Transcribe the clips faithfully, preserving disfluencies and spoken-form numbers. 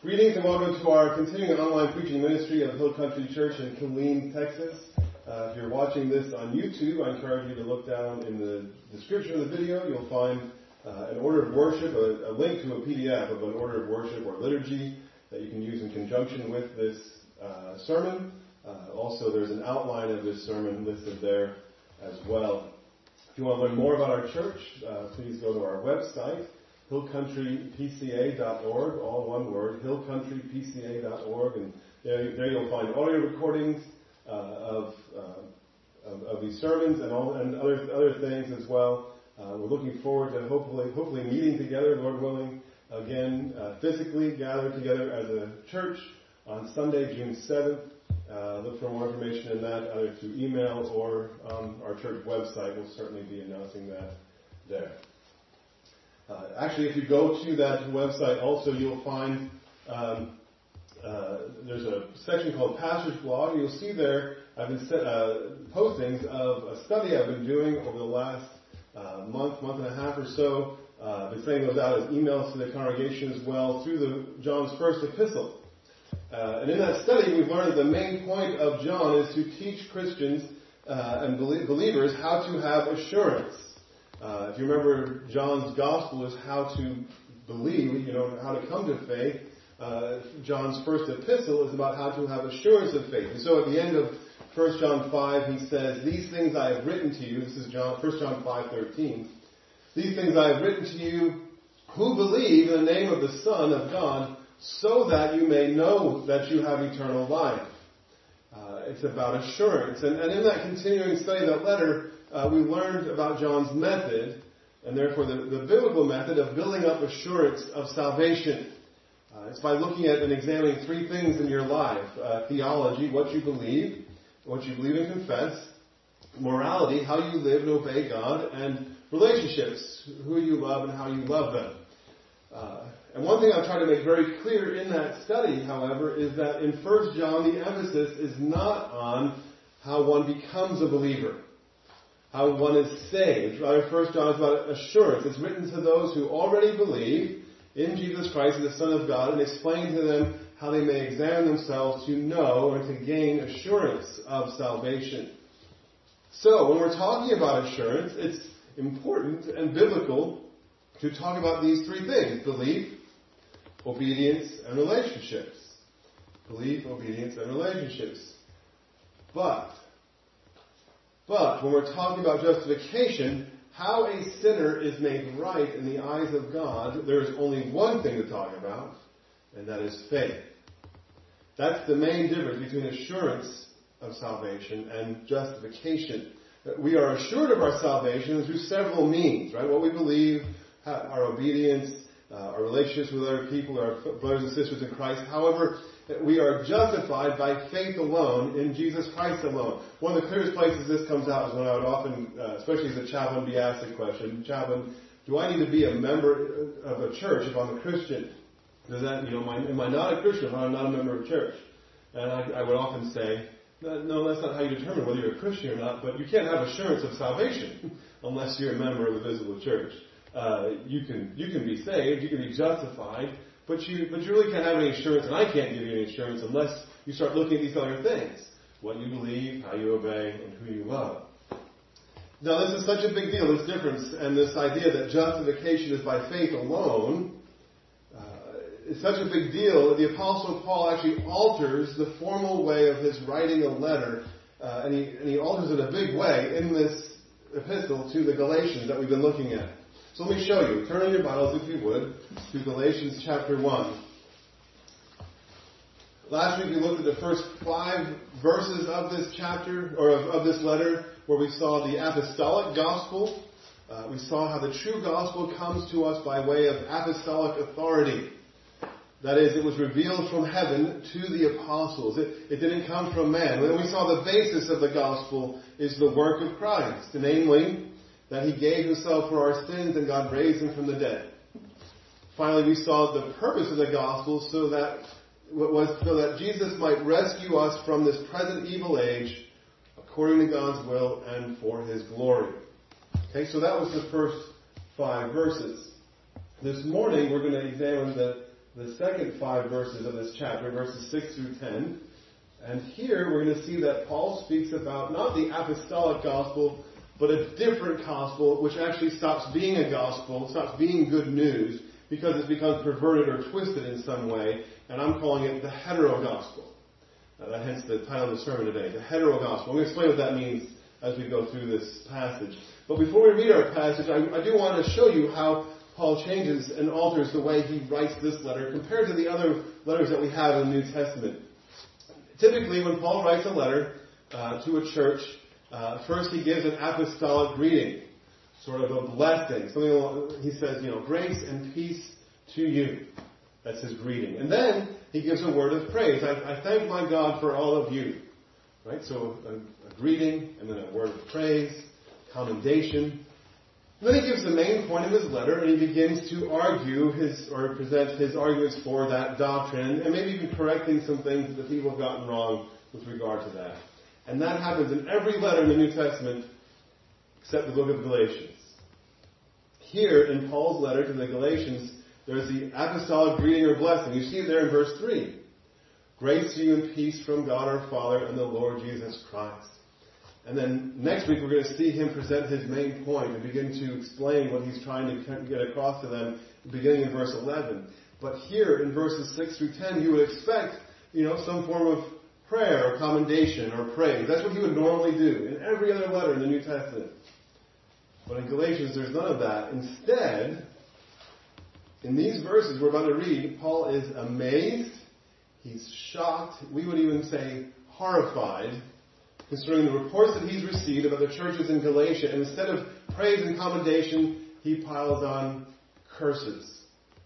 Greetings and welcome to our continuing online preaching ministry of Hill Country Church in Killeen, Texas. Uh, if you're watching this on YouTube, I encourage you to look down in the description of the video. You'll find uh, an order of worship, a, a link to a P D F of an order of worship or liturgy that you can use in conjunction with this uh, sermon. Uh, also, there's an outline of this sermon listed there as well. If you want to learn more about our church, uh, please go to our website, hill country p c a dot org, all one word, hill country p c a dot org, and there, there you'll find audio recordings uh, of, uh, of of these sermons and all and other other things as well. Uh, we're looking forward to hopefully hopefully meeting together, Lord willing, again uh, physically gathered together as a church on Sunday, June seventh. Uh, look for more information in that either through email or on our church website. We'll certainly be announcing that there. Uh, actually, if you go to that website also, you'll find um, uh, there's a section called Pastor's Blog. You'll see there I've been set, uh, postings of a study I've been doing over the last uh, month, month and a half or so. Uh, I've been sending those out as emails to the congregation as well through the John's first epistle. Uh, and in that study, we've learned that the main point of John is to teach Christians uh, and belie- believers how to have assurance. Uh, if you remember, John's gospel is how to believe, you know, how to come to faith. Uh, John's first epistle is about how to have assurance of faith. And so at the end of First John five, he says, "These things I have written to you," this is John, First John five thirteen, "These things I have written to you who believe in the name of the Son of God, so that you may know that you have eternal life." Uh, it's about assurance. And, and in that continuing study of that letter, Uh, we learned about John's method, and therefore the, the biblical method of building up assurance of salvation. Uh, it's by looking at and examining three things in your life. Uh, theology, what you believe, what you believe and confess. Morality, how you live and obey God. And relationships, who you love and how you love them. Uh, and one thing I've tried to make very clear in that study, however, is that in First John the emphasis is not on how one becomes a believer, how one is saved. Rather, First John is about assurance. It's written to those who already believe in Jesus Christ as the Son of God and explain to them how they may examine themselves to know and to gain assurance of salvation. So, when we're talking about assurance, it's important and biblical to talk about these three things: belief, obedience, and relationships. Belief, obedience, and relationships. But, But when we're talking about justification, how a sinner is made right in the eyes of God, there is only one thing to talk about, and that is faith. That's the main difference between assurance of salvation and justification. We are assured of our salvation through several means, right? What we believe, our obedience, uh, our relationships with other people, our brothers and sisters in Christ. However, we are justified by faith alone in Jesus Christ alone. One of the clearest places this comes out is when I would often, uh, especially as a chaplain, be asked the question, "Chaplain, do I need to be a member of a church if I'm a Christian? Does that, you know, am I, am I not a Christian if I'm not a member of a church?" And I, I would often say, "No, that's not how you determine whether you're a Christian or not. But you can't have assurance of salvation unless you're a member of a visible church. Uh, you can you can be saved, you can be justified." But you, but you really can't have any assurance, and I can't give you any assurance unless you start looking at these other things. What you believe, how you obey, and who you love. Now, this is such a big deal, this difference, and this idea that justification is by faith alone uh, is such a big deal that the Apostle Paul actually alters the formal way of his writing a letter, uh, and, he, and he alters it a big way in this epistle to the Galatians that we've been looking at. So let me show you. Turn in your Bibles, if you would, to Galatians chapter one. Last week we looked at the first five verses of this chapter, or of, of this letter, where we saw the apostolic gospel. Uh, we saw how the true gospel comes to us by way of apostolic authority. That is, it was revealed from heaven to the apostles. It, it didn't come from man. And we saw the basis of the gospel is the work of Christ, namely, that he gave himself for our sins and God raised him from the dead. Finally, we saw the purpose of the gospel so that was so that Jesus might rescue us from this present evil age according to God's will and for his glory. Okay, so that was the first five verses. This morning we're going to examine the the second five verses of this chapter, verses six through ten. And here we're going to see that Paul speaks about not the apostolic gospel, but a different gospel, which actually stops being a gospel, stops being good news, because it's become perverted or twisted in some way. And I'm calling it the hetero-gospel. Uh, hence the title of the sermon today, the hetero-gospel. I'm going to explain what that means as we go through this passage. But before we read our passage, I, I do want to show you how Paul changes and alters the way he writes this letter compared to the other letters that we have in the New Testament. Typically, when Paul writes a letter uh, to a church, uh, first he gives an apostolic greeting, sort of a blessing. Something along, he says, you know, grace and peace to you. That's his greeting. And then he gives a word of praise. I, I thank my God for all of you. Right? So a, a greeting and then a word of praise, commendation. And then he gives the main point of his letter, and he begins to argue his, or present his arguments for that doctrine, and maybe even correcting some things that the people have gotten wrong with regard to that. And that happens in every letter in the New Testament, except the book of Galatians. Here, in Paul's letter to the Galatians, there's the apostolic greeting or blessing. You see it there in verse three. Grace to you and peace from God our Father and the Lord Jesus Christ. And then next week we're going to see him present his main point and begin to explain what he's trying to get across to them, beginning in verse eleven. But here in verses six through ten, you would expect, you know, some form of prayer or commendation or praise. That's what he would normally do in every other letter in the New Testament. But in Galatians, there's none of that. Instead, in these verses we're about to read, Paul is amazed, he's shocked, we would even say horrified, concerning the reports that he's received about the churches in Galatia. And instead of praise and commendation, he piles on curses.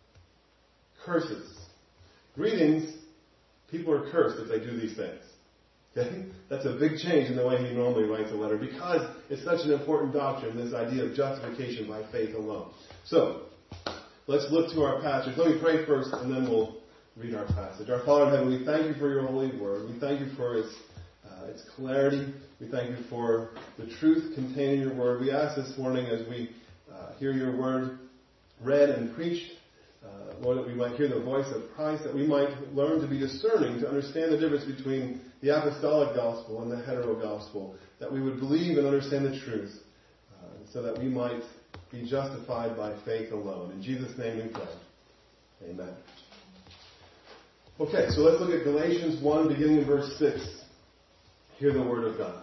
Curses. Greetings, people are cursed if they do these things. Okay? That's a big change in the way he normally writes a letter, because it's such an important doctrine, this idea of justification by faith alone. So, let's look to our passage. Let me pray first, and then we'll read our passage. Our Father in heaven, we thank you for your holy word. We thank you for its Uh, its clarity. We thank you for the truth contained in your word. We ask this morning as we uh, hear your word read and preached, uh, Lord, that we might hear the voice of Christ, that we might learn to be discerning, to understand the difference between the apostolic gospel and the hetero gospel, that we would believe and understand the truth, uh, so that we might be justified by faith alone. In Jesus' name we pray. Amen. Okay, so let's look at Galatians one, beginning in verse six. Hear the word of God.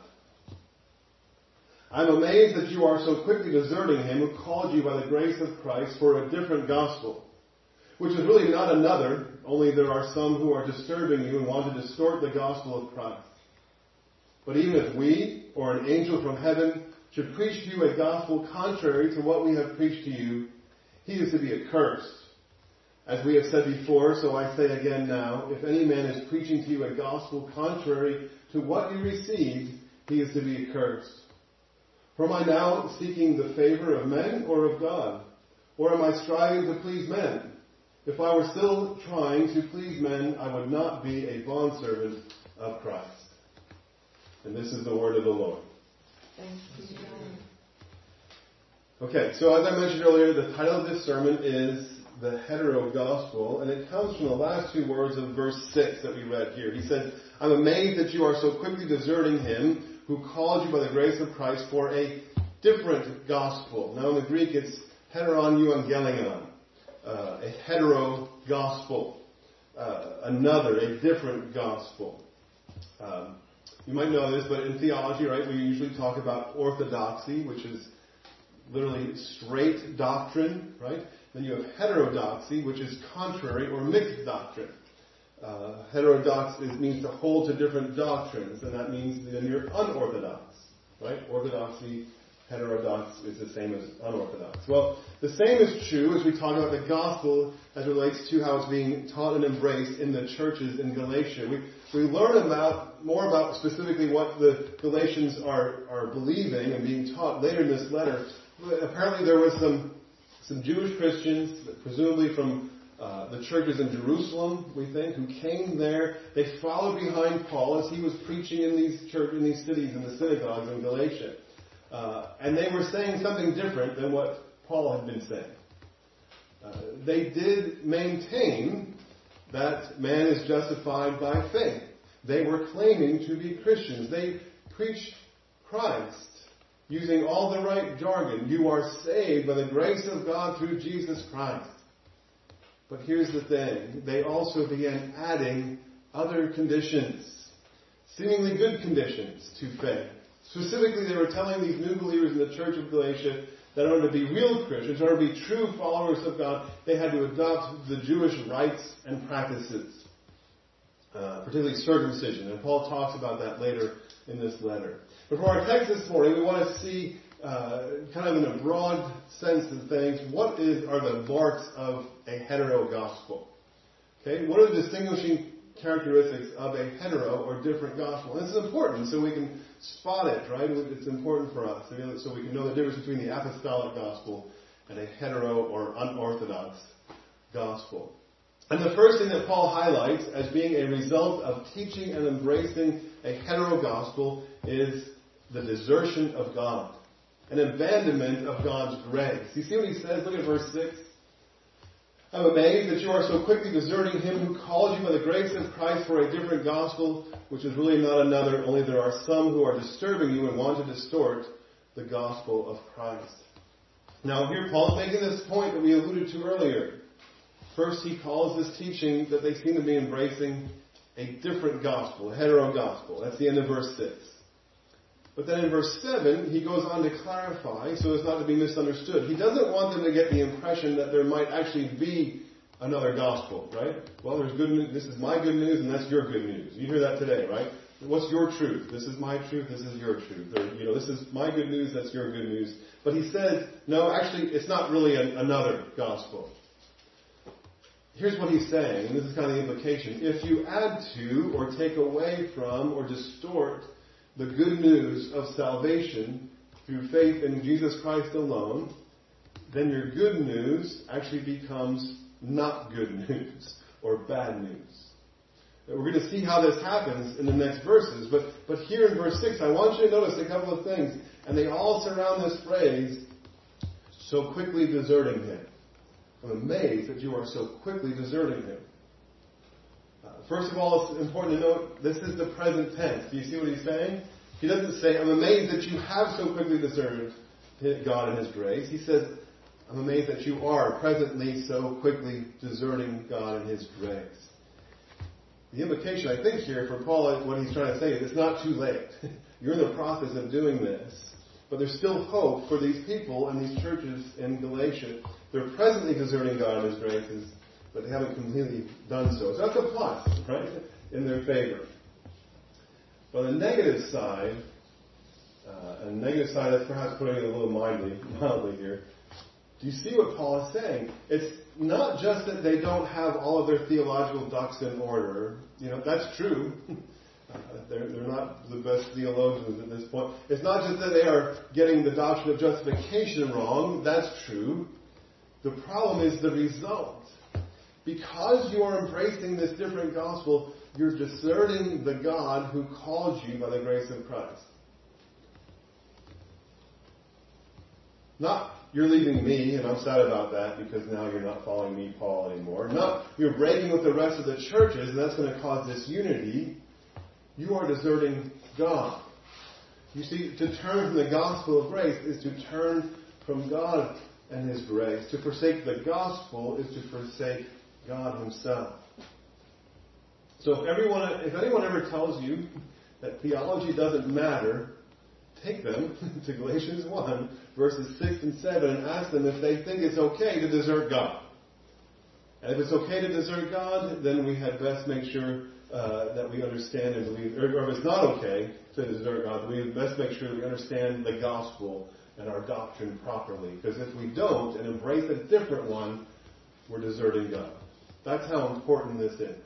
I'm amazed that you are so quickly deserting him who called you by the grace of Christ for a different gospel, which is really not another, only there are some who are disturbing you and want to distort the gospel of Christ. But even if we, or an angel from heaven, should preach to you a gospel contrary to what we have preached to you, he is to be accursed. As we have said before, so I say again now, if any man is preaching to you a gospel contrary to what you received, he is to be accursed. For am I now seeking the favor of men or of God? Or am I striving to please men? If I were still trying to please men, I would not be a bondservant of Christ. And this is the word of the Lord. Thanks be to God. Okay, so as I mentioned earlier, the title of this sermon is the hetero gospel, and it comes from the last two words of verse six that we read here. He said, I'm amazed that you are so quickly deserting him who called you by the grace of Christ for a different gospel. Now in the Greek it's heteron euangelion, uh, a hetero gospel, uh, another, a different gospel. Um, you might know this, but in theology, right, we usually talk about orthodoxy, which is literally straight doctrine, right? Then you have heterodoxy, which is contrary or mixed doctrine. Uh, heterodox is, means to hold to different doctrines, and that means then you're unorthodox, right? Orthodoxy, heterodox is the same as unorthodox. Well, the same is true as we talk about the gospel as it relates to how it's being taught and embraced in the churches in Galatia. We we learn about more about specifically what the Galatians are are believing and being taught later in this letter. But apparently there was some some Jewish Christians, presumably from uh, the churches in Jerusalem, we think, who came there. They followed behind Paul as he was preaching in these church in these cities, in the synagogues in Galatia. Uh, and they were saying something different than what Paul had been saying. Uh, they did maintain that man is justified by faith. They were claiming to be Christians. They preached Christ using all the right jargon. You are saved by the grace of God through Jesus Christ. But here's the thing. They also began adding other conditions, seemingly good conditions to faith. Specifically, they were telling these new believers in the church of Galatia that in order to be real Christians, in order to be true followers of God, they had to adopt the Jewish rites and practices, uh, particularly circumcision. And Paul talks about that later in this letter. But for our text this morning, we want to see, uh, kind of in a broad sense of things, what is are the marks of a hetero gospel? Okay, what are the distinguishing characteristics of a hetero or different gospel? And this is important so we can spot it, right? It's important for us so we can know the difference between the apostolic gospel and a hetero or unorthodox gospel. And the first thing that Paul highlights as being a result of teaching and embracing a hetero gospel is the desertion of God, an abandonment of God's grace. You see what he says? Look at verse six. I'm amazed that you are so quickly deserting him who called you by the grace of Christ for a different gospel, which is really not another, only there are some who are disturbing you and want to distort the gospel of Christ. Now here Paul's making this point that we alluded to earlier. First he calls this teaching that they seem to be embracing a different gospel, a hetero gospel. That's the end of verse six. But then in verse seven, he goes on to clarify so as not to be misunderstood. He doesn't want them to get the impression that there might actually be another gospel, right? Well, there's good news. This is my good news and that's your good news. You hear that today, right? What's your truth? This is my truth, this is your truth. Or, you know, this is my good news, that's your good news. But he says, no, actually, it's not really an, another gospel. Here's what he's saying, and this is kind of the implication. If you add to or take away from or distort the good news of salvation through faith in Jesus Christ alone, then your good news actually becomes not good news or bad news. We're going to see how this happens in the next verses, but, but here in verse six, I want you to notice a couple of things, and they all surround this phrase, so quickly deserting him. I'm amazed that you are so quickly deserting him. First of all, it's important to note, this is the present tense. Do you see what he's saying? He doesn't say, I'm amazed that you have so quickly deserted God and his grace. He says, I'm amazed that you are presently so quickly deserting God and his grace. The implication, I think, here for Paul, what he's trying to say is it's not too late. You're in the process of doing this. But there's still hope for these people and these churches in Galatia. They're presently deserting God and his graces, but they haven't completely done so. So that's a plus, right, in their favor. But the negative side, uh, and the negative side, that's perhaps putting it a little mildly, mildly here. Do you see what Paul is saying? It's not just that they don't have all of their theological ducks in order. You know, that's true. Uh, they're, they're not the best theologians at this point. It's not just that they are getting the doctrine of justification wrong. That's true. The problem is the result. Because you are embracing this different gospel, you're deserting the God who called you by the grace of Christ. Not, you're leaving me and I'm sad about that because now you're not following me, Paul, anymore. Not, you're breaking with the rest of the churches and that's going to cause disunity. You are deserting God. You see, to turn from the gospel of grace is to turn from God and his grace. To forsake the gospel is to forsake God himself. So if everyone, if anyone ever tells you that theology doesn't matter, take them to Galatians one, verses six and seven, and ask them if they think it's okay to desert God. And if it's okay to desert God, then we had best make sure uh, that we understand and believe, or, or if it's not okay to desert God, we had best make sure that we understand the gospel and our doctrine properly. Because if we don't and embrace a different one, we're deserting God. That's how important this is.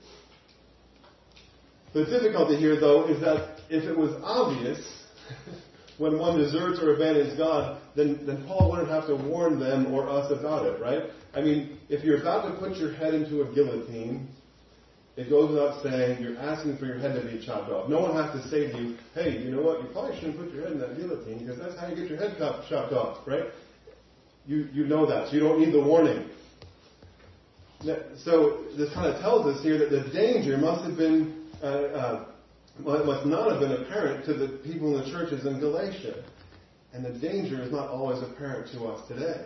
The difficulty here, though, is that if it was obvious when one deserts or abandons God, then, then Paul wouldn't have to warn them or us about it, right? I mean, if you're about to put your head into a guillotine, it goes without saying you're asking for your head to be chopped off. No one has to say to you, hey, you know what, you probably shouldn't put your head in that guillotine because that's how you get your head chopped off, right? You, you know that, so you don't need the warning. So this kind of tells us here that the danger must have been, uh, uh, must not have been apparent to the people in the churches in Galatia. And the danger is not always apparent to us today.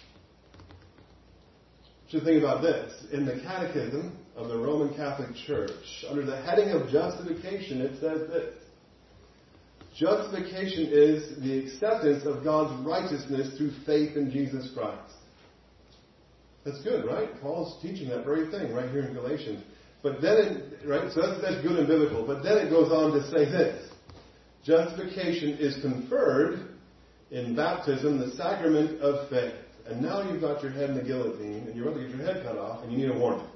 So think about this. In the Catechism of the Roman Catholic Church, under the heading of justification, it says this. Justification is the acceptance of God's righteousness through faith in Jesus Christ. That's good, right? Paul's teaching that very thing right here in Galatians. But then, it, right, so that's, that's good and biblical. But then it goes on to say this. Justification is conferred in baptism, the sacrament of faith. And now you've got your head in the guillotine, and you're about to get your head cut off, and you need a warning.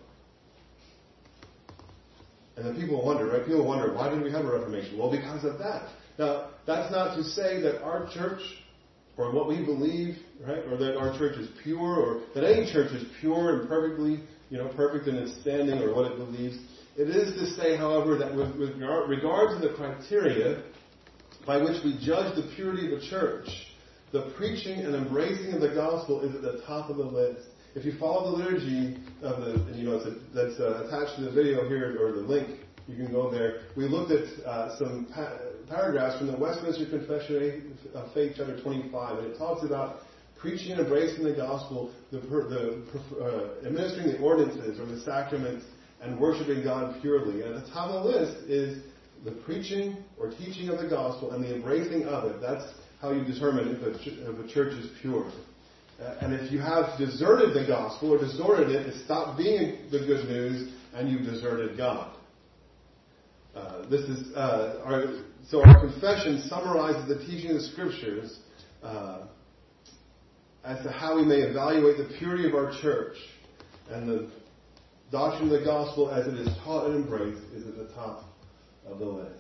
And then people wonder, right? People wonder, why did we have a Reformation? Well, because of that. Now, that's not to say that our church, or what we believe, right, or that our church is pure, or that any church is pure and perfectly, you know, perfect in its standing or what it believes. It is to say, however, that with, with regard to the criteria by which we judge the purity of the church, the preaching and embracing of the gospel is at the top of the list. If you follow the liturgy of the, and you know, it's a, that's uh, attached to the video here, or the link, you can go there. We looked at uh, some pa- paragraphs from the Westminster Confession of Faith, chapter twenty-five, and it talks about preaching and embracing the gospel, the, the uh, administering the ordinances or the sacraments, and worshiping God purely. And at the top of the list is the preaching or teaching of the gospel and the embracing of it. That's how you determine if a, ch- if a church is pure. Uh, and if you have deserted the gospel or distorted it, it stopped being the good news and you've deserted God. Uh, this is uh, our, so our confession summarizes the teaching of the Scriptures uh, as to how we may evaluate the purity of our church, and the doctrine of the gospel as it is taught and embraced is at the top of the list.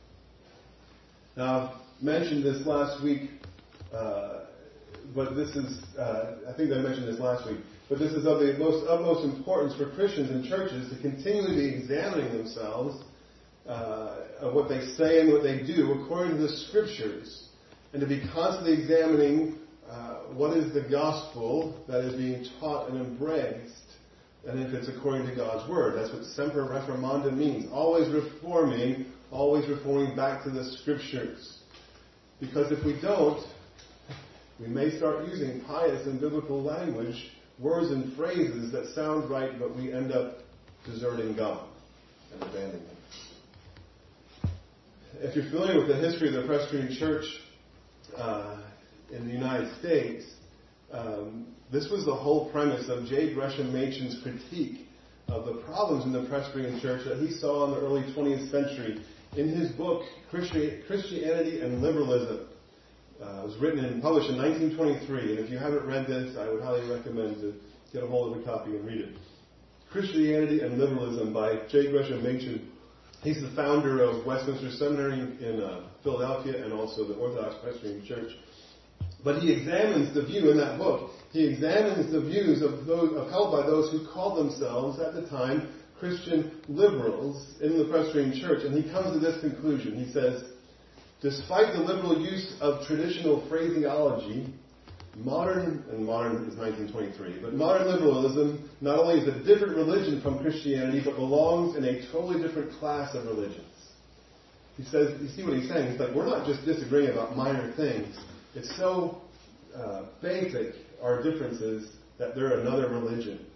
Now, I've mentioned this last week, uh, but this is, uh, I think I mentioned this last week, but this is of the most utmost importance for Christians and churches to continually be examining themselves uh, of what they say and what they do according to the Scriptures, and to be constantly examining uh, what is the gospel that is being taught and embraced, and if it's according to God's Word. That's what semper reformanda means. Always reforming, always reforming back to the Scriptures. Because if we don't, we may start using pious and biblical language, words and phrases that sound right, but we end up deserting God and abandoning Him. If you're familiar with the history of the Presbyterian Church uh, in the United States, um, this was the whole premise of J. Gresham Machen's critique of the problems in the Presbyterian Church that he saw in the early twentieth century in his book, Christi- Christianity and Liberalism. Uh, it was written and published in nineteen twenty-three, and if you haven't read this, I would highly recommend to get a hold of a copy and read it. Christianity and Liberalism by J. Gresham Machen. He's the founder of Westminster Seminary in uh, Philadelphia and also the Orthodox Presbyterian Church. But he examines the view in that book. He examines the views of those upheld by those who called themselves at the time Christian liberals in the Presbyterian Church, and he comes to this conclusion. He says, despite the liberal use of traditional phraseology, modern, and modern is nineteen twenty-three, but modern liberalism not only is a different religion from Christianity, but belongs in a totally different class of religions. He says, you see what he's saying? He's like, we're not just disagreeing about minor things. It's so uh, basic, our differences, that they're another religion.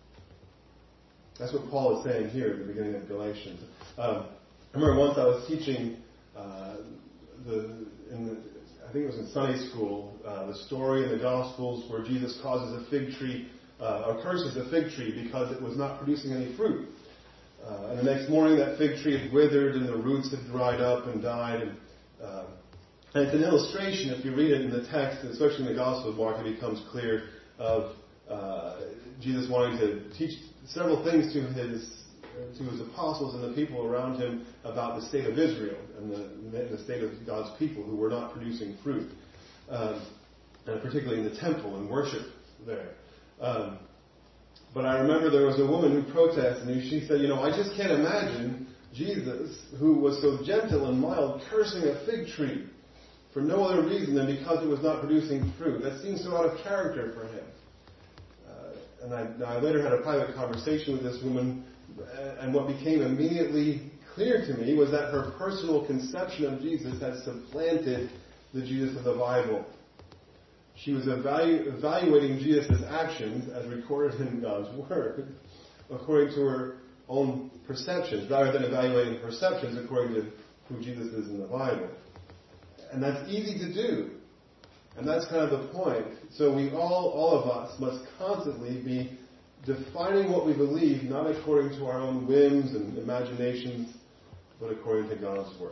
That's what Paul is saying here at the beginning of Galatians. Um, I remember once I was teaching uh, the, in the, I think it was in Sunday school, uh, the story in the Gospels where Jesus causes a fig tree, uh, or curses a fig tree because it was not producing any fruit. Uh, and the next morning that fig tree had withered and the roots had dried up and died. And, uh, and it's an illustration, if you read it in the text, especially in the Gospel of Mark, it becomes clear of uh, Jesus wanting to teach several things to his to his apostles and the people around him about the state of Israel and the, the state of God's people who were not producing fruit, um, and particularly in the temple and worship there. Um, but I remember there was a woman who protested, and she said, you know, I just can't imagine Jesus, who was so gentle and mild, cursing a fig tree for no other reason than because it was not producing fruit. That seems so out of character for him. Uh, and I, I later had a private conversation with this woman, and what became immediately clear to me was that her personal conception of Jesus had supplanted the Jesus of the Bible. She was evalu- evaluating Jesus' actions as recorded in God's Word according to her own perceptions, rather than evaluating perceptions according to who Jesus is in the Bible. And that's easy to do. And that's kind of the point. So we all, all of us, must constantly be defining what we believe, not according to our own whims and imaginations, but according to God's Word.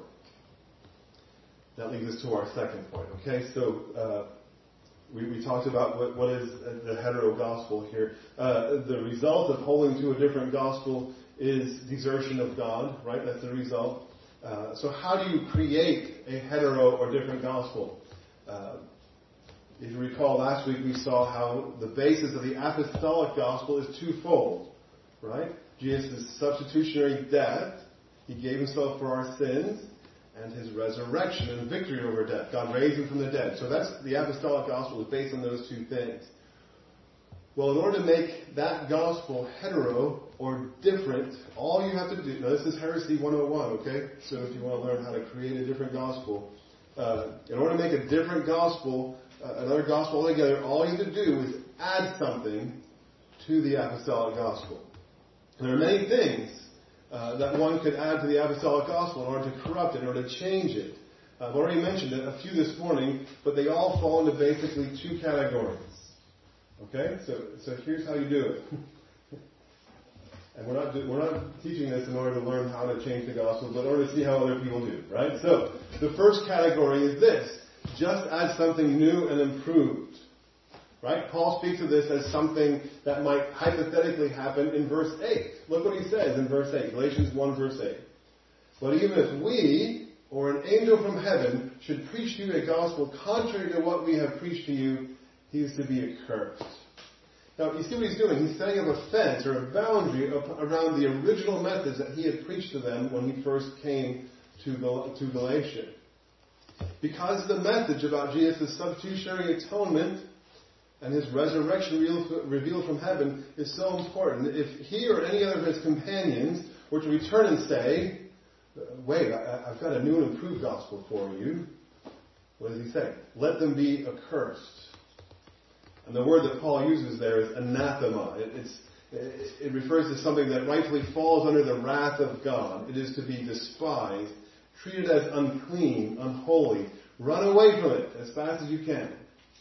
That leads us to our second point. Okay, so uh, we, we talked about what, what is the hetero gospel here. Uh, the result of holding to a different gospel is desertion of God, right? That's the result. Uh, so how do you create a hetero or different gospel? Uh, if you recall, last week we saw how the basis of the apostolic gospel is twofold, right? Jesus' substitutionary death, He gave Himself for our sins, and His resurrection and victory over death. God raised Him from the dead. So that's the apostolic gospel is based on those two things. Well, in order to make that gospel hetero or different, all you have to do, now this is Heresy one oh one, okay? So if you want to learn how to create a different gospel, uh, in order to make a different gospel, uh, another gospel altogether, all you have to do is add something to the apostolic gospel. And there are many things uh, that one could add to the apostolic gospel in order to corrupt it, in order to change it. I've already mentioned it, a few this morning, but they all fall into basically two categories. Okay, so so here's how you do it. And we're not do, we're not teaching this in order to learn how to change the gospel, but in order to see how other people do, right? So the first category is this: just add something new and improved, right? Paul speaks of this as something that might hypothetically happen in verse eight. Look what he says in verse eight, Galatians one verse eight. But even if we or an angel from heaven should preach to you a gospel contrary to what we have preached to you, he is to be accursed. Now, you see what he's doing? He's setting up a fence or a boundary around the original methods that he had preached to them when he first came to, Gal- to Galatia. Because the message about Jesus' substitutionary atonement and His resurrection revealed from heaven is so important, if he or any other of his companions were to return and say, wait, I, I've got a new and improved gospel for you, what does he say? Let them be accursed. And the word that Paul uses there is anathema. It, it's, it refers to something that rightfully falls under the wrath of God. It is to be despised, treated as unclean, unholy. Run away from it as fast as you can.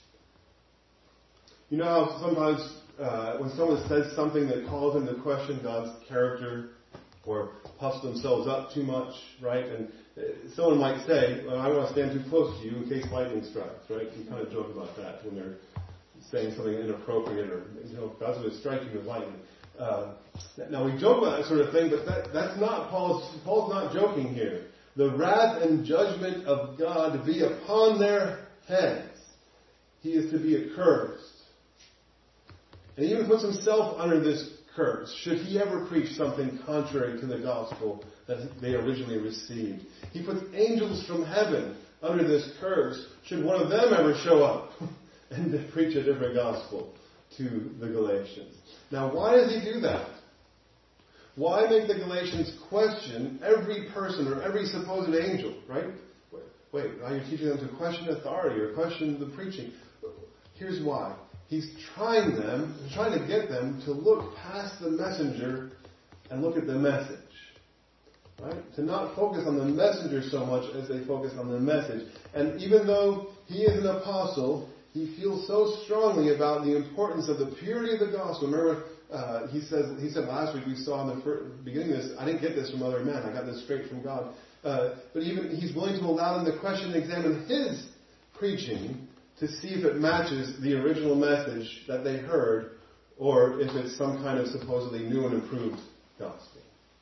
You know how sometimes uh, when someone says something that calls into question God's character or puffs themselves up too much, right? And someone might say, well, I don't want to stand too close to you in case lightning strikes, right? You kind of joke about that when they're saying something inappropriate, or, you know, God's going to strike you with lightning. Uh, now, we joke about that sort of thing, but that, that's not, Paul's, Paul's not joking here. The wrath and judgment of God to be upon their heads. He is to be accursed. And he even puts himself under this curse, should he ever preach something contrary to the gospel that they originally received. He puts angels from heaven under this curse, should one of them ever show up and to preach a different gospel to the Galatians. Now, why does he do that? Why make the Galatians question every person or every supposed angel, right? Wait, wait, now you're teaching them to question authority or question the preaching. Here's why. He's trying them, trying to get them to look past the messenger and look at the message. Right? To not focus on the messenger so much as they focus on the message. And even though he is an apostle, he feels so strongly about the importance of the purity of the gospel. Remember, uh, he says he said last week, we saw in the first, beginning of this, I didn't get this from other men, I got this straight from God. Uh, but even he's willing to allow them to question and examine his preaching to see if it matches the original message that they heard, or if it's some kind of supposedly new and improved gospel.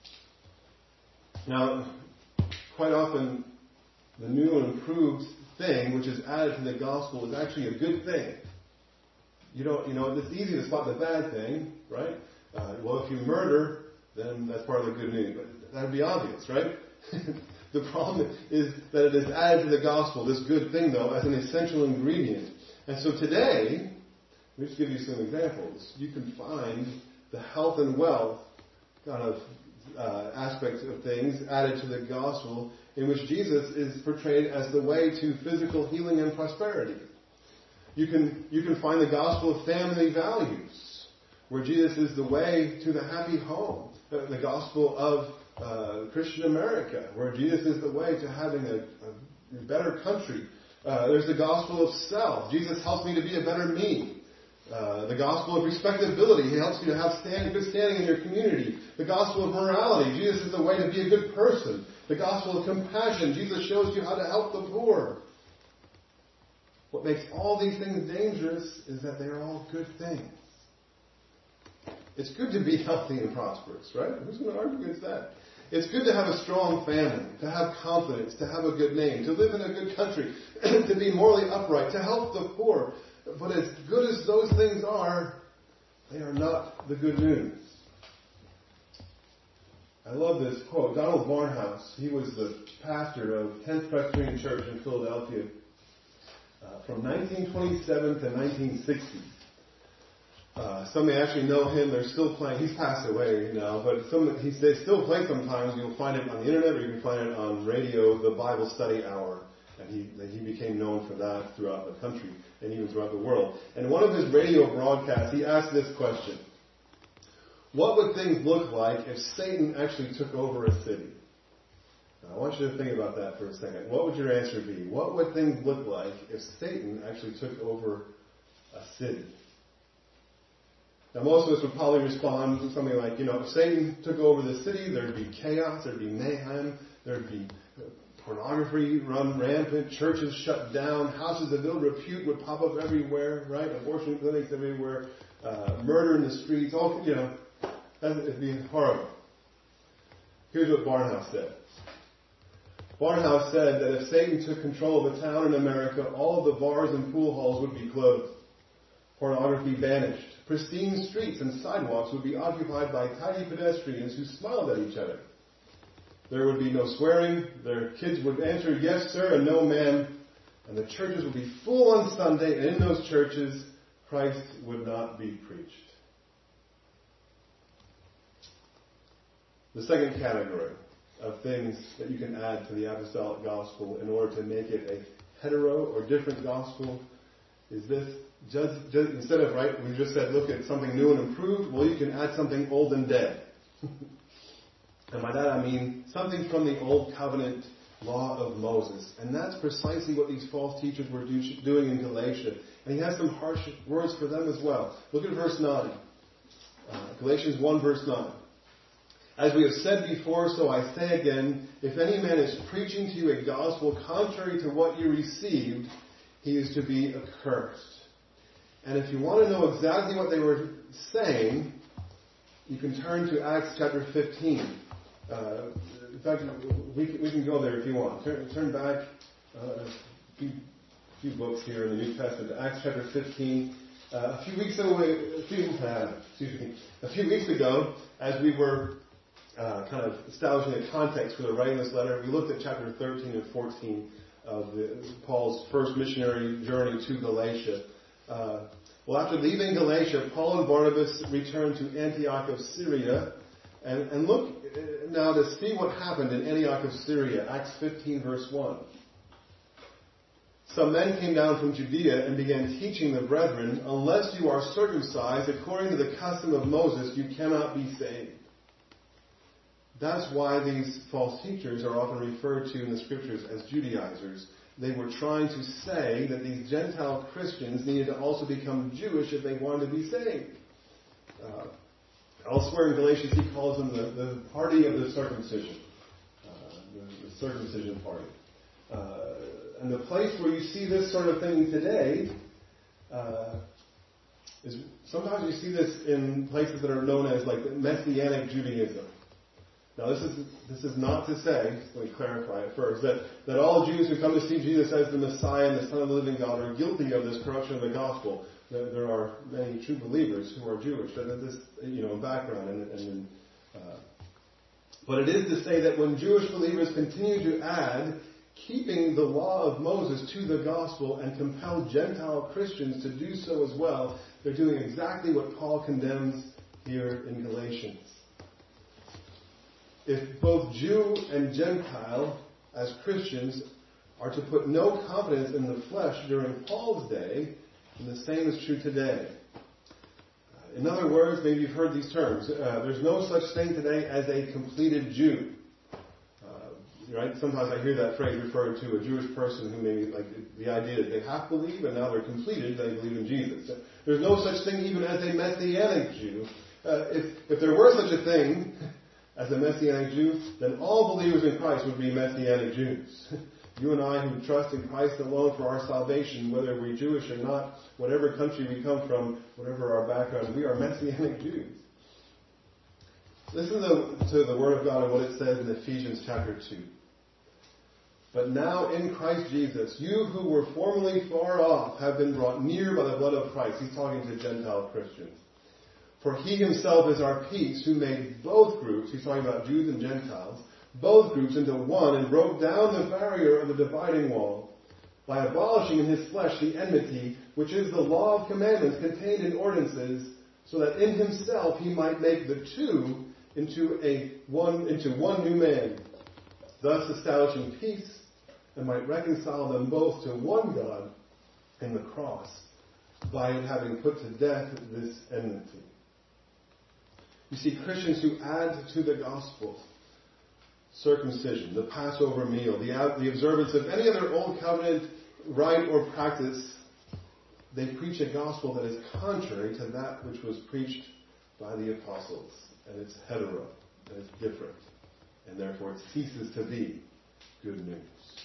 Now, quite often, the new and improved thing, which is added to the gospel, is actually a good thing. You don't, you know, it's easy to spot the bad thing, right? Uh, well, if you murder, then that's part of the good news. But that would be obvious, right? The problem is that it is added to the gospel, this good thing, though, as an essential ingredient. And so today, Let me just give you some examples. You can find the health and wealth kind of uh, aspects of things added to the gospel, in which Jesus is portrayed as the way to physical healing and prosperity. You can you can find the gospel of family values, where Jesus is the way to the happy home. The, the gospel of uh, Christian America, where Jesus is the way to having a, a better country. Uh, there's the gospel of self. Jesus helps me to be a better me. Uh, the gospel of respectability. He helps you to have stand, good standing in your community. The gospel of morality. Jesus is the way to be a good person. The gospel of compassion. Jesus shows you how to help the poor. What makes all these things dangerous is that they are all good things. It's good to be healthy and prosperous, right? Who's going to argue against that? It's good to have a strong family, to have confidence, to have a good name, to live in a good country, to be morally upright, to help the poor. But as good as those things are, they are not the good news. I love this quote. Donald Barnhouse, he was the pastor of tenth Presbyterian Church in Philadelphia uh, from nineteen twenty-seven to nineteen sixty. Uh, some may actually know him. They're still playing. He's passed away now, but some he, they still play sometimes. You'll find it on the internet, or you can find it on radio, the Bible Study Hour. And he, he became known for that throughout the country and even throughout the world. And one of his radio broadcasts, he asked this question. What would things look like if Satan actually took over a city? Now, I want you to think about that for a second. What would your answer be? What would things look like if Satan actually took over a city? Now, most of us would probably respond to something like, you know, if Satan took over the city, there'd be chaos, there'd be mayhem, there'd be pornography run rampant, churches shut down, houses of ill repute would pop up everywhere, right? Abortion clinics everywhere, uh, murder in the streets, all, you know, it'd be horrible. Here's what Barnhouse said. Barnhouse said that if Satan took control of a town in America, all of the bars and pool halls would be closed. Pornography banished. Pristine streets and sidewalks would be occupied by tidy pedestrians who smiled at each other. There would be no swearing. Their kids would answer yes, sir, and no, ma'am. And the churches would be full on Sunday, and in those churches, Christ would not be preached. The second category of things that you can add to the apostolic gospel in order to make it a hetero or different gospel is this. Just, just, instead of, right, we just said look at something new and improved, well, you can add something old and dead. And by that I mean something from the Old Covenant law of Moses. And that's precisely what these false teachers were do, doing in Galatia. And he has some harsh words for them as well. Look at verse nine. Uh, Galatians one verse nine. As we have said before, so I say again, if any man is preaching to you a gospel contrary to what you received, he is to be accursed. And if you want to know exactly what they were saying, you can turn to Acts chapter fifteen. Uh, in fact, we, we can go there if you want. Turn, turn back uh, a few, few books here in the New Testament to Acts chapter fifteen. Uh, a few weeks ago, a few, uh, excuse me, a few weeks ago, as we were uh, kind of establishing a context for the writing of this letter, we looked at chapter thirteen and fourteen of the, Paul's first missionary journey to Galatia. Uh, well, after leaving Galatia, Paul and Barnabas returned to Antioch of Syria. And, and look now to see what happened in Antioch of Syria, Acts fifteen verse one. Some men came down from Judea and began teaching the brethren, unless you are circumcised according to the custom of Moses, you cannot be saved. That's why these false teachers are often referred to in the scriptures as Judaizers. They were trying to say that these Gentile Christians needed to also become Jewish if they wanted to be saved. Uh, Elsewhere in Galatians, he calls them the, the party of the circumcision, uh, the, the circumcision party. Uh, and the place where you see this sort of thing today uh, is sometimes you see this in places that are known as like Messianic Judaism. Now, this is this is not to say, let me clarify it first, that, that all Jews who come to see Jesus as the Messiah and the Son of the living God are guilty of this corruption of the gospel. There are many true believers who are Jewish, that have this, you know, background. And, and uh, but it is to say that when Jewish believers continue to add keeping the law of Moses to the gospel and compel Gentile Christians to do so as well. They're doing exactly what Paul condemns here in Galatians. If both Jew and Gentile, as Christians, are to put no confidence in the flesh during Paul's day, then the same is true today. In other words, maybe you've heard these terms. Uh, there's no such thing today as a completed Jew. Uh, right? Sometimes I hear that phrase referred to a Jewish person who maybe, like, the idea that they have to believe and now they're completed, they believe in Jesus. There's no such thing even as a Messianic Jew. Uh, if, if there were such a thing as a Messianic Jew, then all believers in Christ would be Messianic Jews. You and I who trust in Christ alone for our salvation, whether we're Jewish or not, whatever country we come from, whatever our background, we are Messianic Jews. Listen to, to the Word of God and what it says in Ephesians chapter two. But now in Christ Jesus, you who were formerly far off have been brought near by the blood of Christ. He's talking to Gentile Christians. For he himself is our peace, who made both groups, he's talking about Jews and Gentiles, both groups into one, and broke down the barrier of the dividing wall by abolishing in his flesh the enmity, which is the law of commandments contained in ordinances, so that in himself he might make the two into a one into one new man, thus establishing peace, and might reconcile them both to one God in the cross, by having put to death this enmity. You see, Christians who add to the gospel circumcision, the Passover meal, the, the observance of any other Old Covenant rite or practice, they preach a gospel that is contrary to that which was preached by the apostles. And it's hetero, and it's different. And therefore it ceases to be good news.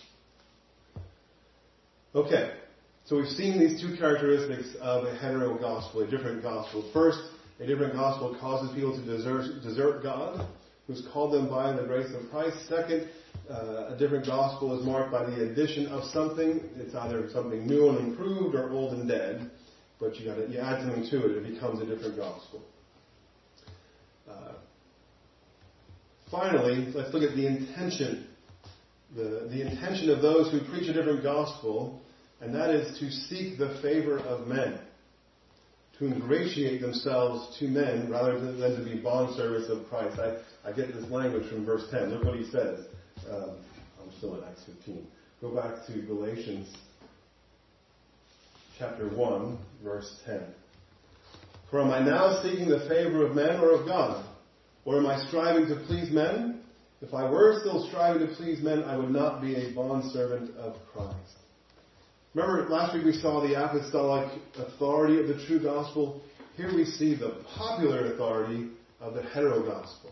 Okay, so we've seen these two characteristics of a hetero gospel, a different gospel. First, a different gospel causes people to desert, desert God, who's called them by the grace of Christ. Second, uh, a different gospel is marked by the addition of something. It's either something new and improved or old and dead, but you, gotta, you add something to it, it becomes a different gospel. Uh, finally, let's look at the intention. The, the intention of those who preach a different gospel, and that is to seek the favor of men, to ingratiate themselves to men rather than, than to be bondservants of Christ. I, I get this language from verse ten. Look what he says. Um, I'm still in Acts fifteen. Go back to Galatians chapter one, verse ten. For am I now seeking the favor of men or of God? Or am I striving to please men? If I were still striving to please men, I would not be a bondservant of Christ. Remember, last week we saw the apostolic authority of the true gospel. Here we see the popular authority of the hetero gospel.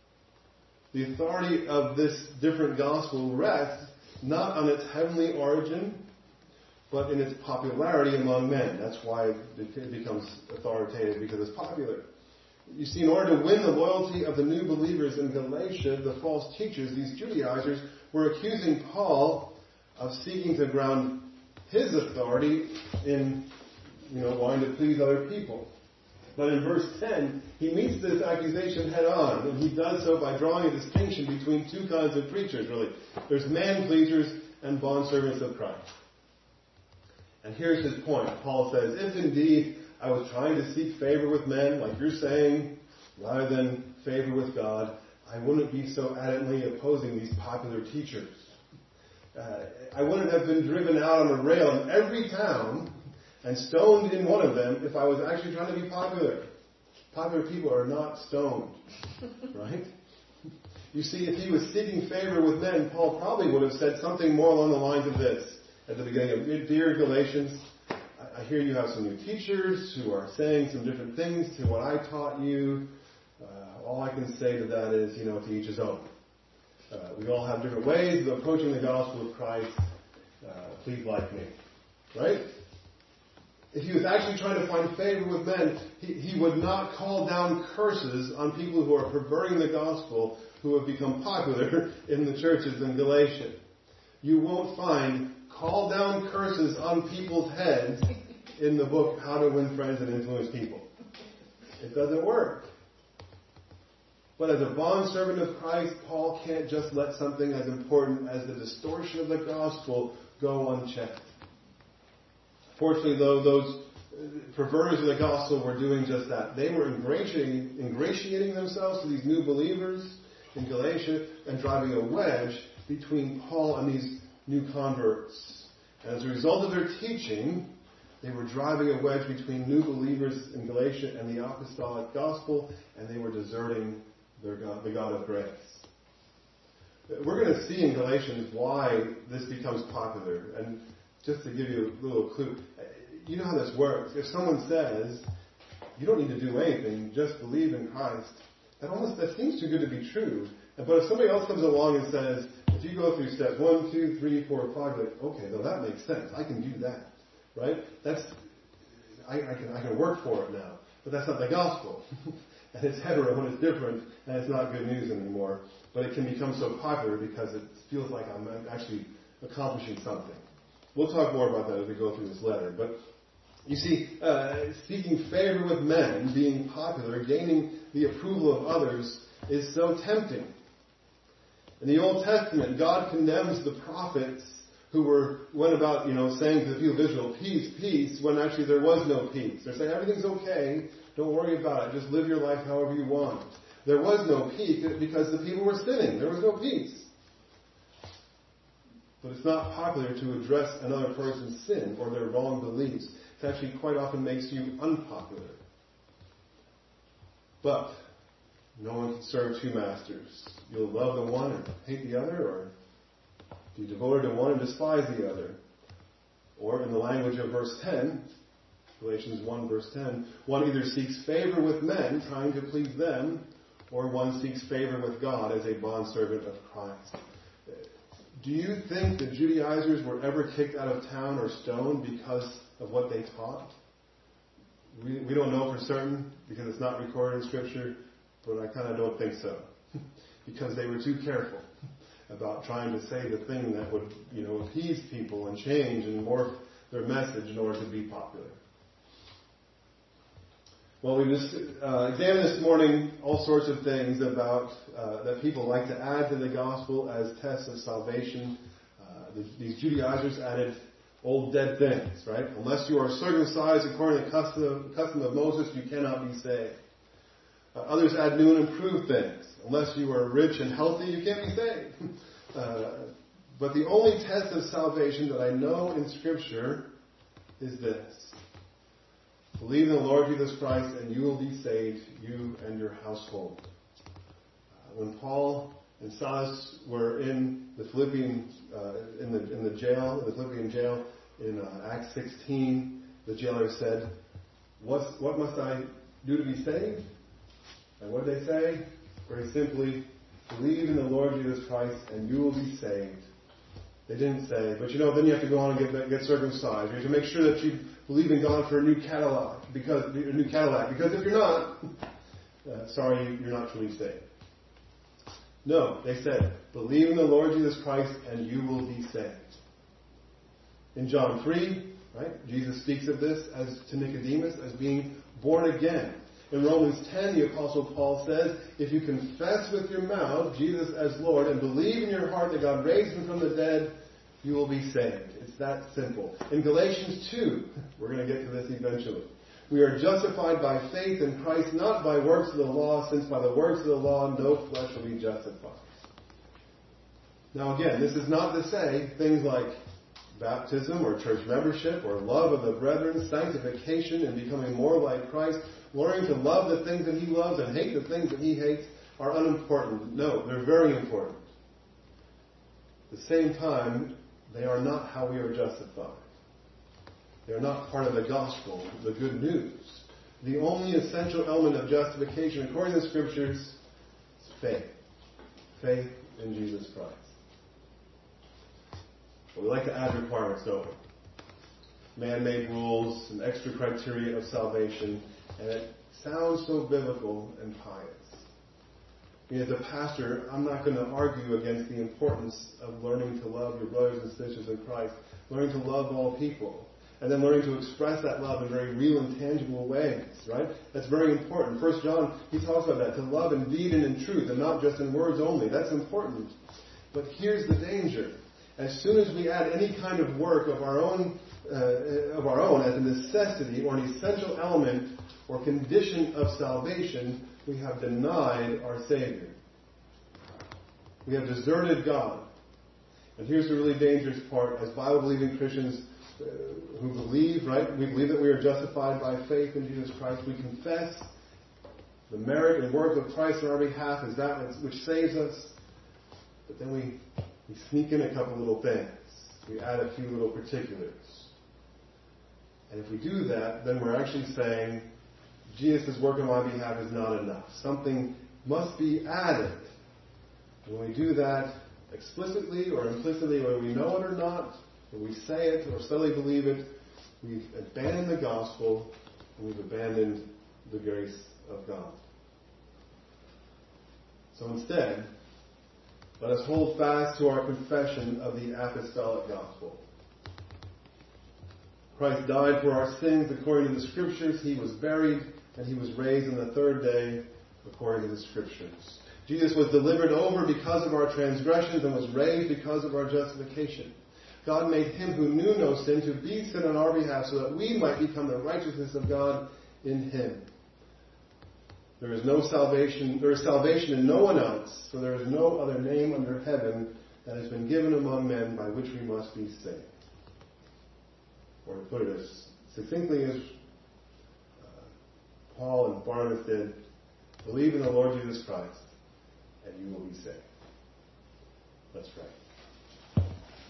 The authority of this different gospel rests not on its heavenly origin, but in its popularity among men. That's why it becomes authoritative, because it's popular. You see, in order to win the loyalty of the new believers in Galatia, the false teachers, these Judaizers, were accusing Paul of seeking to ground his authority in, you know, wanting to please other people. But in verse ten, he meets this accusation head on, and he does so by drawing a distinction between two kinds of preachers, really. There's man-pleasers and bondservants of Christ. And here's his point. Paul says, if indeed I was trying to seek favor with men, like you're saying, rather than favor with God, I wouldn't be so adamantly opposing these popular teachers. Uh, I wouldn't have been driven out on a rail in every town and stoned in one of them if I was actually trying to be popular. Popular people are not stoned, right? You see, if he was seeking favor with men, Paul probably would have said something more along the lines of this at the beginning of, dear Galatians, I hear you have some new teachers who are saying some different things to what I taught you. Uh, all I can say to that is, you know, to each his own. Uh, we all have different ways of approaching the gospel of Christ. Uh, please like me. Right? If he was actually trying to find favor with men, he, he would not call down curses on people who are perverting the gospel, who have become popular in the churches in Galatia. You won't find call down curses on people's heads in the book How to Win Friends and Influence People. It doesn't work. But as a bondservant of Christ, Paul can't just let something as important as the distortion of the gospel go unchecked. Fortunately, though, those perverters of the gospel were doing just that. They were ingratiating, ingratiating themselves to these new believers in Galatia and driving a wedge between Paul and these new converts. And as a result of their teaching, they were driving a wedge between new believers in Galatia and the apostolic gospel, and they were deserting their God, the God of grace. We're going to see in Galatians why this becomes popular. And just to give you a little clue, you know how this works. If someone says, you don't need to do anything, just believe in Christ, that almost that seems too good to be true. But if somebody else comes along and says, if you go through steps one, two, three, four, five, like, okay, well that makes sense. I can do that. Right? That's I, I can I can work for it now. But that's not the gospel. And it's hetero and it's different and it's not good news anymore. But it can become so popular because it feels like I'm actually accomplishing something. We'll talk more about that as we go through this letter. But you see, uh, seeking favor with men, being popular, gaining the approval of others is so tempting. In the Old Testament, God condemns the prophets who were went about, you know, saying to the people of Israel, peace, peace, when actually there was no peace. They're saying everything's okay, don't worry about it, just live your life however you want. There was no peace because the people were sinning. There was no peace. But it's not popular to address another person's sin or their wrong beliefs. It actually quite often makes you unpopular. But no one can serve two masters. You'll love the one and hate the other, or be devoted to one and despise the other. Or in the language of verse ten, Galatians one verse ten, one either seeks favor with men, trying to please them, or one seeks favor with God as a bondservant of Christ. Do you think the Judaizers were ever kicked out of town or stoned because of what they taught? We, we don't know for certain because it's not recorded in Scripture, but I kind of don't think so. Because they were too careful about trying to say the thing that would, you know, appease people and change and morph their message in order to be popular. Well, we just uh, examined this morning all sorts of things about uh, that people like to add to the gospel as tests of salvation. Uh, the, these Judaizers added old dead things, right? Unless you are circumcised according to the custom, custom of Moses, you cannot be saved. Uh, others add new and improved things. Unless you are rich and healthy, you can't be saved. uh, but the only test of salvation that I know in Scripture is this. Believe in the Lord Jesus Christ and you will be saved, you and your household. Uh, when Paul and Silas were in the Philippian, uh, in the in the jail, in the Philippian jail in uh, Acts sixteen, the jailer said, What's, what must I do to be saved? And what did they say? Very simply, believe in the Lord Jesus Christ and you will be saved. They didn't say, but you know, then you have to go on and get get circumcised. You have to make sure that you believe in God for a new Cadillac, because a new Cadillac. Because if you're not, uh, sorry, you're not truly saved. No, they said, believe in the Lord Jesus Christ and you will be saved. In John three, right, Jesus speaks of this as to Nicodemus as being born again. In Romans ten, the Apostle Paul says, if you confess with your mouth Jesus as Lord and believe in your heart that God raised him from the dead, you will be saved. It's that simple. In Galatians two, we're going to get to this eventually. We are justified by faith in Christ, not by works of the law, since by the works of the law no flesh will be justified. Now again, this is not to say things like baptism or church membership or love of the brethren, sanctification and becoming more like Christ, learning to love the things that he loves and hate the things that he hates are unimportant. No, they're very important. At the same time, they are not how we are justified. They are not part of the gospel, the good news. The only essential element of justification, according to the Scriptures, is faith. Faith in Jesus Christ. But we like to add requirements, don't we? Man-made rules and extra criteria of salvation, and it sounds so biblical and pious. I mean, as a pastor, I'm not going to argue against the importance of learning to love your brothers and sisters in Christ, learning to love all people. and then learning to express that love in very real and tangible ways, right? That's very important. First John, he talks about that, to love in deed and in truth, and not just in words only. That's important. But here's the danger. As soon as we add any kind of work of our own, uh, of our own as a necessity or an essential element or condition of salvation, we have denied our Savior. We have deserted God. And here's the really dangerous part. As Bible-believing Christians uh, who believe, right, we believe that we are justified by faith in Jesus Christ. We confess the merit and work of Christ on our behalf as that which saves us. But then we, we sneak in a couple little things. We add a few little particulars. And if we do that, then we're actually saying, Jesus' work on my behalf is not enough. Something must be added. And when we do that explicitly or implicitly, whether we know it or not, or we say it or subtly believe it, we've abandoned the gospel and we've abandoned the grace of God. So instead, let us hold fast to our confession of the apostolic gospel. Christ died for our sins according to the Scriptures. He was buried, and He was raised on the third day according to the Scriptures. Jesus was delivered over because of our transgressions and was raised because of our justification. God made Him who knew no sin to be sin on our behalf so that we might become the righteousness of God in Him. There is no salvation, there is salvation in no one else, for there is no other name under heaven that has been given among men by which we must be saved. Or to put it as succinctly as uh, Paul and Barnabas did, believe in the Lord Jesus Christ, and you will be saved. Let's pray.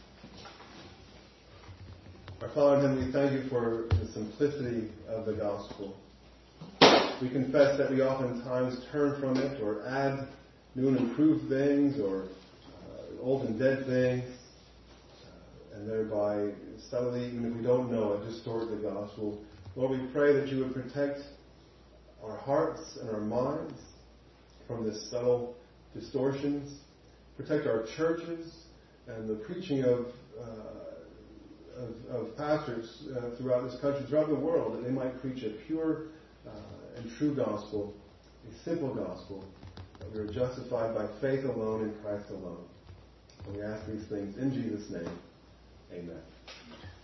Our Father in heaven, we thank you for the simplicity of the gospel. We confess that we oftentimes turn from it or add new and improved things or uh, old and dead things, uh, and thereby subtly, even if we don't know it, distort the gospel. Lord, we pray that you would protect our hearts and our minds from this subtle distortions, protect our churches and the preaching of uh, of, of pastors uh, throughout this country, throughout the world, that they might preach a pure uh, and true gospel, a simple gospel, that we are justified by faith alone in Christ alone. And we ask these things in Jesus' name. Amen.